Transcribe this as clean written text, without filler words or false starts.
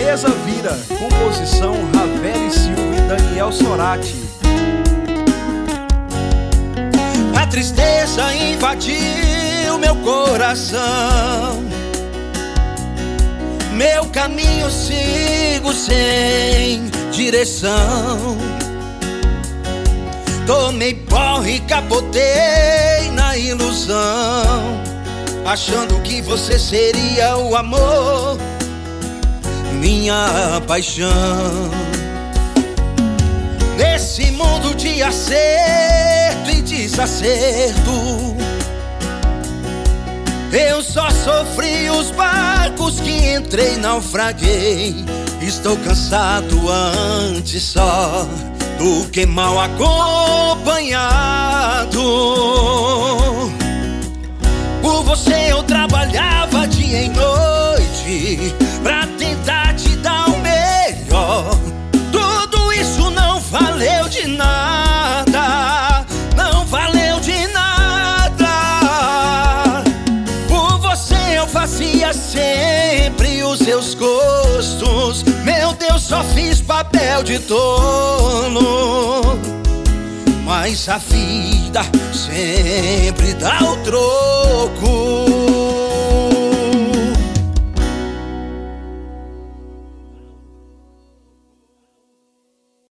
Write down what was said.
tristeza vira. Composição Ravel Silva e Daniel Sorati. A tristeza invadiu meu coração, meu caminho sigo sem direção. Tomei porre e capotei na ilusão, achando que você seria o amor, minha paixão. Nesse mundo de acerto e desacerto, eu só sofri os barcos que entrei, naufraguei. Estou cansado antes só do que mal acompanhado. Por você eu trabalhava dia e noite pra tentar te dar o melhor. Tudo isso não valeu de nada, não valeu de nada. Por você eu fazia sempre os seus gostos. Meu Deus, só fiz papel de tolo. Mas a vida sempre dá o troco.